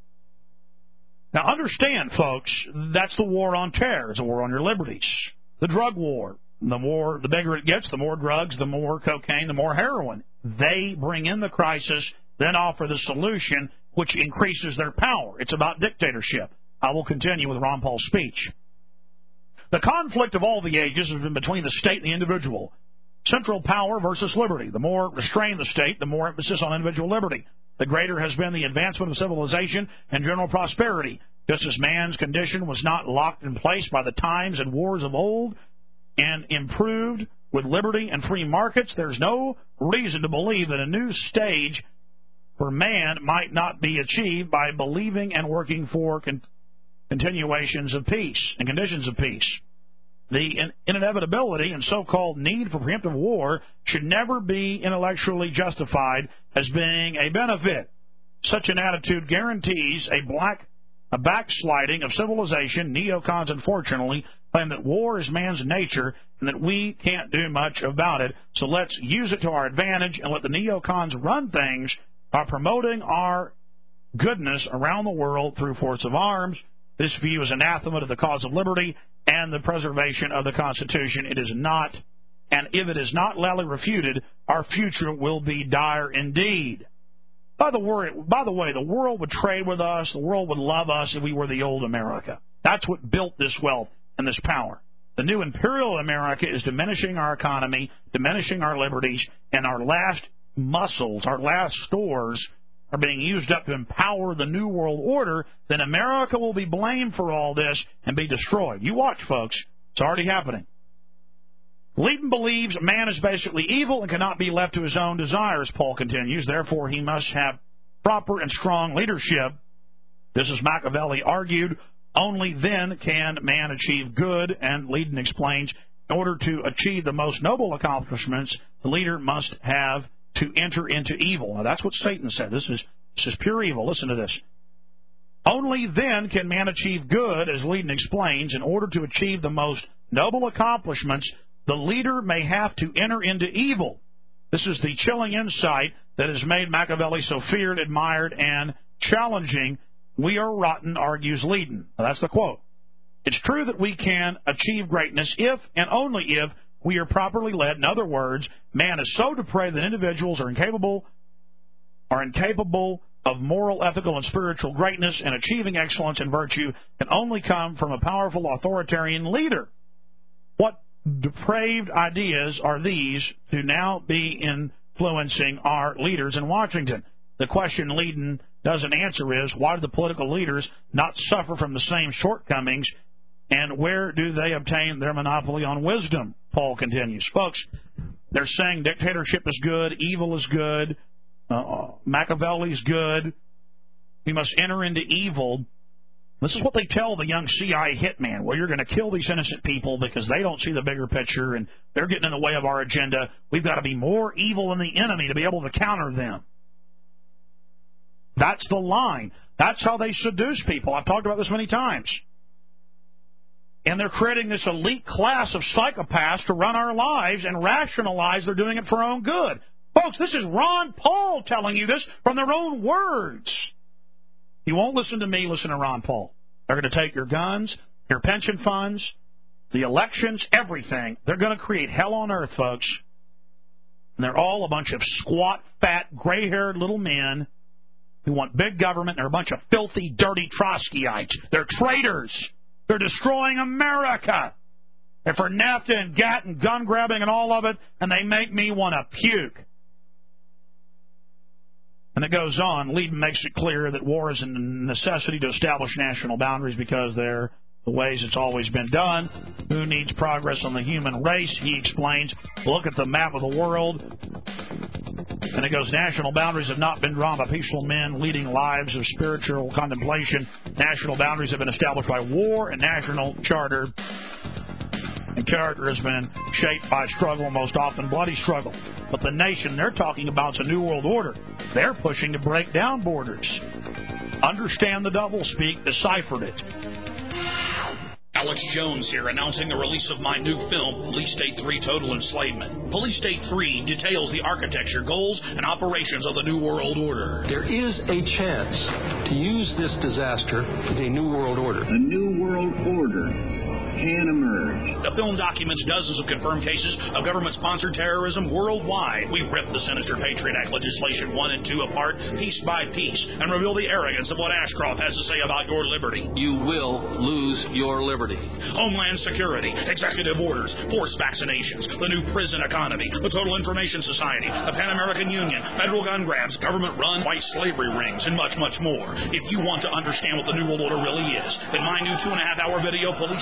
[SPEAKER 3] Now understand, folks, that's the war on terror. It's a war on your liberties. The drug war. The more, the bigger it gets, the more drugs, the more cocaine, the more heroin. They bring in the crisis, then offer the solution, which increases their power. It's about dictatorship. I will continue with Ron Paul's speech. The conflict of all the ages has been between the state and the individual. Central power versus liberty. The more restrained the state, the more emphasis on individual liberty. The greater has been the advancement of civilization and general prosperity. Just as man's condition was not locked in place by the times and wars of old and improved with liberty and free markets, there's no reason to believe that a new stage for man might not be achieved by believing and working for con- continuations of peace and conditions of peace. The in- inevitability and so-called need for preemptive war should never be intellectually justified as being a benefit. Such an attitude guarantees a black a backsliding of civilization. Neocons, unfortunately, claim that war is man's nature and that we can't do much about it. So let's use it to our advantage and let the neocons run things by promoting our goodness around the world through force of arms. This view is anathema to the cause of liberty and the preservation of the Constitution. It is not, and if it is not loudly refuted, our future will be dire indeed. By the, word, by the way, the world would trade with us, the world would love us if we were the old America. That's what built this wealth and this power. The new imperial America is diminishing our economy, diminishing our liberties, and our last muscles, our last stores are being used up to empower the New World Order. Then America will be blamed for all this and be destroyed. You watch, folks. It's already happening. Leadon believes man is basically evil and cannot be left to his own desires, Paul continues. Therefore, he must have proper and strong leadership. This is Machiavelli argued. Only then can man achieve good, and Leadon explains, in order to achieve the most noble accomplishments, the leader must have to enter into evil. Now, that's what Satan said. This is, this is pure evil. Listen to this. Only then can man achieve good, as Leadon explains. In order to achieve the most noble accomplishments, the leader may have to enter into evil. This is the chilling insight that has made Machiavelli so feared, admired, and challenging. We are rotten, argues Leadon. Now, that's the quote. It's true that we can achieve greatness if and only if we are properly led. In other words, man is so depraved that individuals are incapable, are incapable of moral, ethical, and spiritual greatness, and achieving excellence and virtue can only come from a powerful authoritarian leader. What depraved ideas are these to now be influencing our leaders in Washington? The question Leadon doesn't answer is, why do the political leaders not suffer from the same shortcomings, and where do they obtain their monopoly on wisdom? Paul continues. Folks, they're saying dictatorship is good, evil is good, uh, Machiavelli's good. We must enter into evil. This is what they tell the young C I A hitman. Well, you're going to kill these innocent people because they don't see the bigger picture and they're getting in the way of our agenda. We've got to be more evil than the enemy to be able to counter them. That's the line. That's how they seduce people. I've talked about this many times. And they're creating this elite class of psychopaths to run our lives and rationalize they're doing it for our own good. Folks, this is Ron Paul telling you this from their own words. You won't listen to me, listen to Ron Paul. They're going to take your guns, your pension funds, the elections, everything. They're going to create hell on earth, folks. And they're all a bunch of squat, fat, gray-haired little men who want big government. They're a bunch of filthy, dirty Trotskyites. They're traitors. They're destroying America. They're for NAFTA and GATT and gun grabbing and all of it, and they make me want to puke. And it goes on. Leadon makes it clear that war is a necessity to establish national boundaries because they're the ways it's always been done. Who needs progress on the human race? He explains. Look at the map of the world. And it goes, national boundaries have not been drawn by peaceful men leading lives of spiritual contemplation. National boundaries have been established by war and national charter. And character has been shaped by struggle, most often bloody struggle. But the nation they're talking about is a new world order. They're pushing to break down borders. Understand the doublespeak, deciphered it.
[SPEAKER 8] Alex Jones here, announcing the release of my new film, Police State three Total Enslavement. Police State three details the architecture, goals, and operations of the New World Order.
[SPEAKER 9] There is a chance to use this disaster as a New World Order.
[SPEAKER 10] A New World Order can emerge.
[SPEAKER 8] The film documents dozens of confirmed cases of government-sponsored terrorism worldwide. We rip the sinister Patriot Act legislation one and two apart, piece by piece, and reveal the arrogance of what Ashcroft has to say about your liberty.
[SPEAKER 9] You will lose your liberty.
[SPEAKER 8] Homeland Security, executive orders, forced vaccinations, the new prison economy, the Total Information Society, the Pan American Union, federal gun grabs, government-run white slavery rings, and much, much more. If you want to understand what the New World Order really is, then my new two and a half hour video, Police State three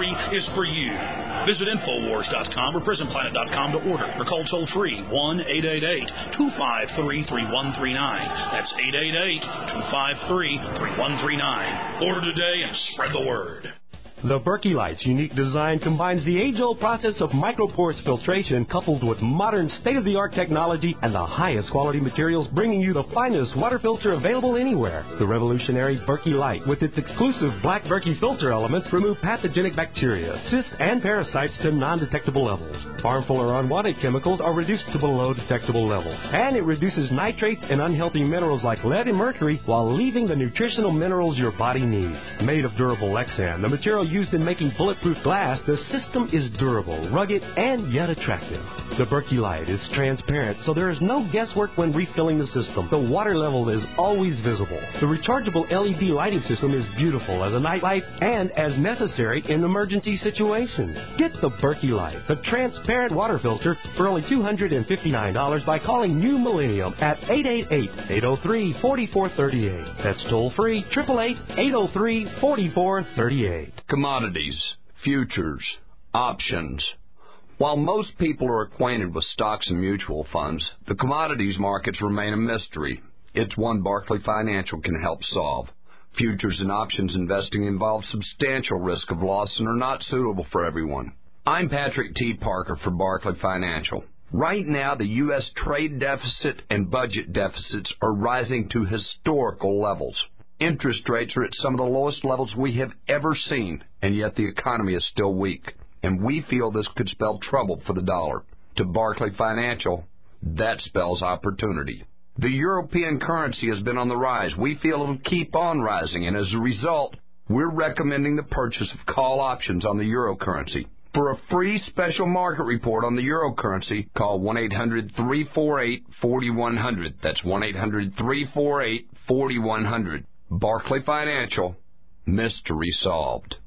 [SPEAKER 8] free is for you. Visit Infowars dot com or Prison Planet dot com to order or call toll-free one eight eight eight, two five three, three one three nine. That's eight eight eight, two five three, three one three nine. Order today and spread the word.
[SPEAKER 11] The Berkey Light's unique design combines the age-old process of microporous filtration coupled with modern state-of-the-art technology and the highest quality materials, bringing you the finest water filter available anywhere. The revolutionary Berkey Light, with its exclusive black Berkey filter elements, remove pathogenic bacteria, cysts, and parasites to non-detectable levels. Harmful or unwanted chemicals are reduced to below detectable levels. And it reduces nitrates and unhealthy minerals like lead and mercury while leaving the nutritional minerals your body needs. Made of durable Lexan, the material used in making bulletproof glass, the system is durable, rugged, and yet attractive. The Berkey Light is transparent, so there is no guesswork when refilling the system. The water level is always visible. The rechargeable L E D lighting system is beautiful as a night light and as necessary in emergency situations. Get the Berkey Light, the transparent water filter, for only two hundred fifty-nine dollars by calling New Millennium at eight eight eight, eight oh three, four four three eight. That's toll free, eight eight eight, eight oh three, four four three eight.
[SPEAKER 12] Commodities, futures, options. While most people are acquainted with stocks and mutual funds, the commodities markets remain a mystery. It's one Barclay Financial can help solve. Futures and options investing involve substantial risk of loss and are not suitable for everyone. I'm Patrick T. Parker for Barclay Financial. Right now, the U S trade deficit and budget deficits are rising to historical levels. Interest rates are at some of the lowest levels we have ever seen, and yet the economy is still weak. And we feel this could spell trouble for the dollar. To Barclay Financial, that spells opportunity. The European currency has been on the rise. We feel it will keep on rising, and as a result, we're recommending the purchase of call options on the euro currency. For a free special market report on the euro currency, call one eight hundred, three four eight, four one zero zero. That's one eight hundred, three four eight, four one zero zero. Barclay Financial, mystery solved.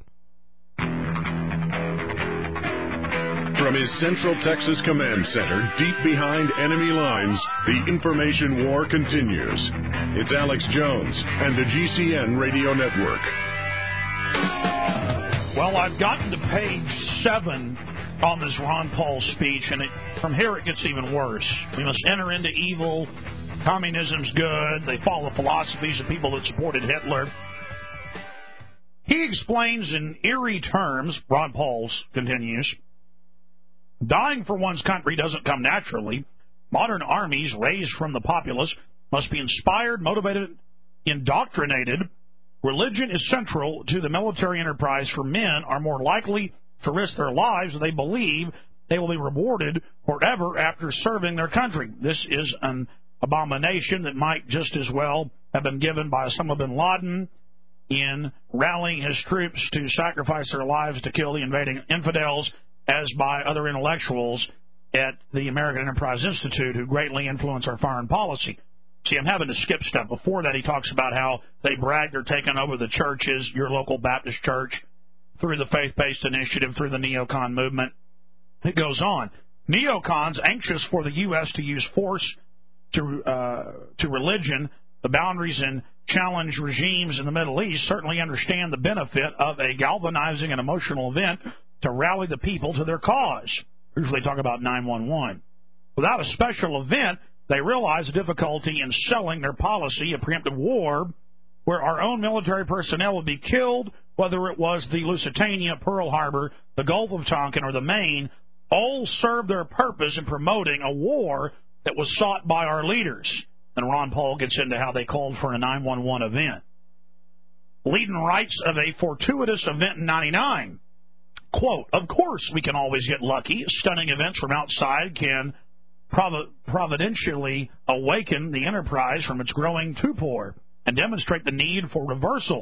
[SPEAKER 2] From his Central Texas Command Center, deep behind enemy lines, the information war continues. It's Alex Jones and the G C N Radio Network.
[SPEAKER 3] Well, I've gotten to page seven on this Ron Paul speech, and it, from here it gets even worse. We must enter into evil. Communism's good. They follow philosophies of people that supported Hitler. He explains in eerie terms, Ron Paul continues, dying for one's country doesn't come naturally. Modern armies raised from the populace must be inspired, motivated, indoctrinated. Religion is central to the military enterprise, for men are more likely to risk their lives if they believe they will be rewarded forever after serving their country. This is an abomination that might just as well have been given by Osama bin Laden in rallying his troops to sacrifice their lives to kill the invading infidels, as by other intellectuals at the American Enterprise Institute who greatly influence our foreign policy. See, I'm having to skip stuff. Before that, he talks about how they brag they're taking over the churches, your local Baptist church, through the faith-based initiative, through the neocon movement. It goes on. Neocons, anxious for the U S to use force to uh, to religion, the boundaries and challenge regimes in the Middle East, certainly understand the benefit of a galvanizing and emotional event to rally the people to their cause. Usually talk about nine one one. Without a special event, they realize the difficulty in selling their policy of preemptive war, where our own military personnel would be killed, whether it was the Lusitania, Pearl Harbor, the Gulf of Tonkin, or the Maine, all serve their purpose in promoting a war that was sought by our leaders. And Ron Paul gets into how they called for a nine one one event. Leadin writes of a fortuitous event in ninety-nine. Quote, of course we can always get lucky. Stunning events from outside can prov- providentially awaken the enterprise from its growing torpor and demonstrate the need for reversal.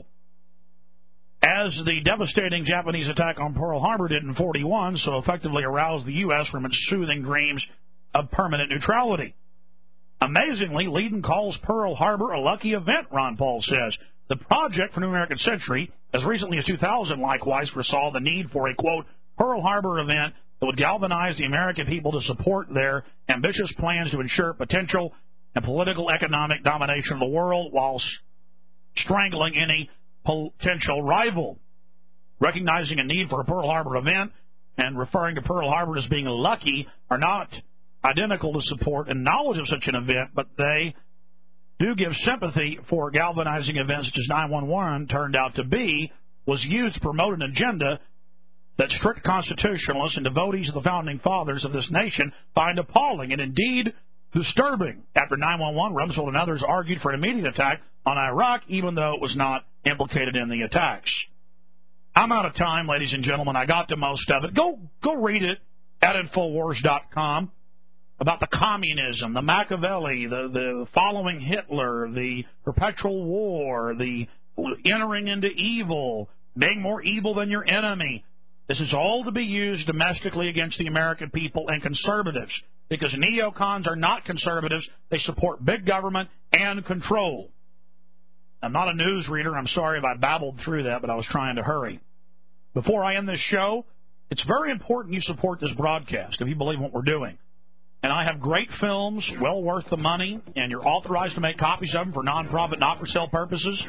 [SPEAKER 3] As the devastating Japanese attack on Pearl Harbor did in forty-one so effectively aroused the U S from its soothing dreams of permanent neutrality. Amazingly, Leadin calls Pearl Harbor a lucky event, Ron Paul says. The Project for New American Century, as recently as two thousand, likewise foresaw the need for a, quote, Pearl Harbor event that would galvanize the American people to support their ambitious plans to ensure potential and political economic domination of the world while strangling any potential rival. recognizing a need for a Pearl Harbor event and referring to Pearl Harbor as being lucky are not identical to support and knowledge of such an event, but they do give sympathy for galvanizing events such as nine one one turned out to be, was used to promote an agenda that strict constitutionalists and devotees of the founding fathers of this nation find appalling and indeed disturbing. After nine one one, Rumsfeld and others argued for an immediate attack on Iraq, even though it was not implicated in the attacks. I'm out of time, ladies and gentlemen. I got to most of it. Go go read it at Infowars dot com about the communism, the Machiavelli, the, the following Hitler, the perpetual war, the entering into evil, being more evil than your enemy. This is all to be used domestically against the American people and conservatives, because neocons are not conservatives. They support big government and control. I'm not a news reader. I'm sorry if I babbled through that, but I was trying to hurry. Before I end this show, it's very important you support this broadcast if you believe what we're doing. And I have great films, well worth the money, and you're authorized to make copies of them for nonprofit, not-for-sale purposes.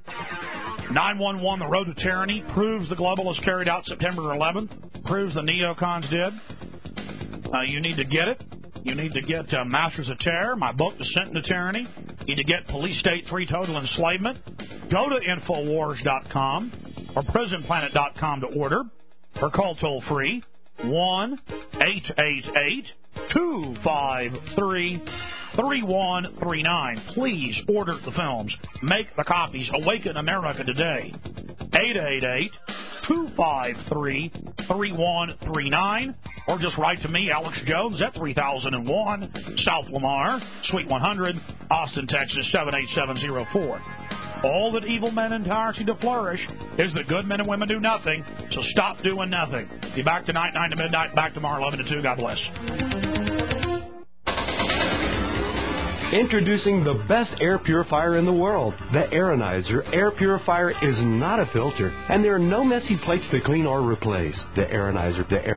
[SPEAKER 3] nine one one, The Road to Tyranny, proves the globalists carried out September eleventh, proves the neocons did. Uh, you need to get it. You need to get uh, Masters of Terror, my book, Descent into Tyranny. You need to get Police State three, Total Enslavement. Go to Infowars dot com or Prison Planet dot com to order, or call toll-free one eight eight eight, two five three, three one three nine. Please order the films. Make the copies. Awaken America today. eight eight eight, two five three, three one three nine. Or just write to me, Alex Jones, at three thousand one, South Lamar, Suite one hundred, Austin, Texas, seven eight seven zero four. All that evil men entire see to flourish is that good men and women do nothing, so stop doing nothing. Be back tonight, nine to midnight, back tomorrow, eleven to two. God bless.
[SPEAKER 11] Introducing the best air purifier in the world. The Aeronizer air purifier is not a filter, and there are no messy plates to clean or replace. The Aeronizer, the air